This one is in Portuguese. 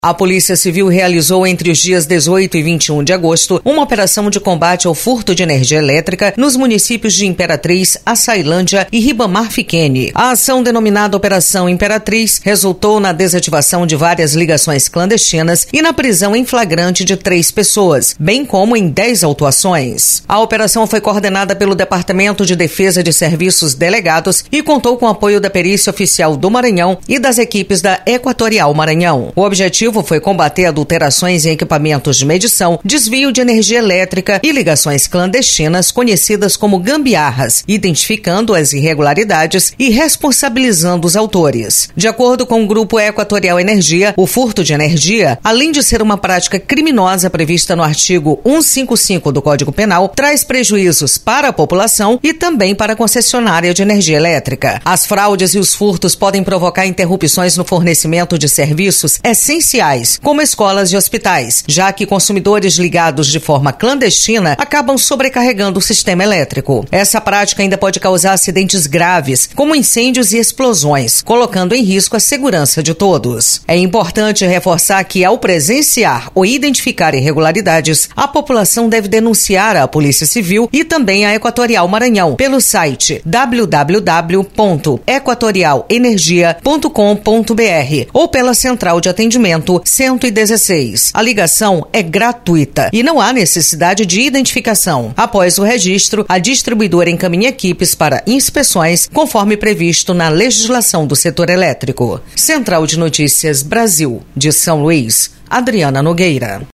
A Polícia Civil realizou entre os dias 18 e 21 de agosto uma operação de combate ao furto de energia elétrica nos municípios de Imperatriz, Açailândia e Ribamar Fiquene. A ação denominada Operação Imperatriz resultou na desativação de várias ligações clandestinas e na prisão em flagrante de 3 pessoas, bem como em 10 autuações. A operação foi coordenada pelo Departamento de Defesa de Serviços Delegados e contou com o apoio da Perícia Oficial do Maranhão e das equipes da Equatorial Maranhão. O objetivo foi combater adulterações em equipamentos de medição, desvio de energia elétrica e ligações clandestinas conhecidas como gambiarras, identificando as irregularidades e responsabilizando os autores. De acordo com o Grupo Equatorial Energia, o furto de energia, além de ser uma prática criminosa prevista no artigo 155 do Código Penal, traz prejuízos para a população e também para a concessionária de energia elétrica. As fraudes e os furtos podem provocar interrupções no fornecimento de serviços essenciais, como escolas e hospitais, já que consumidores ligados de forma clandestina acabam sobrecarregando o sistema elétrico. Essa prática ainda pode causar acidentes graves, como incêndios e explosões, colocando em risco a segurança de todos. É importante reforçar que, ao presenciar ou identificar irregularidades, a população deve denunciar à Polícia Civil e também à Equatorial Maranhão pelo site www.equatorialenergia.com.br ou pela central de atendimento 116. A ligação é gratuita e não há necessidade de identificação. Após o registro, a distribuidora encaminha equipes para inspeções, conforme previsto na legislação do setor elétrico. Central de Notícias Brasil, de São Luís, Adriana Nogueira.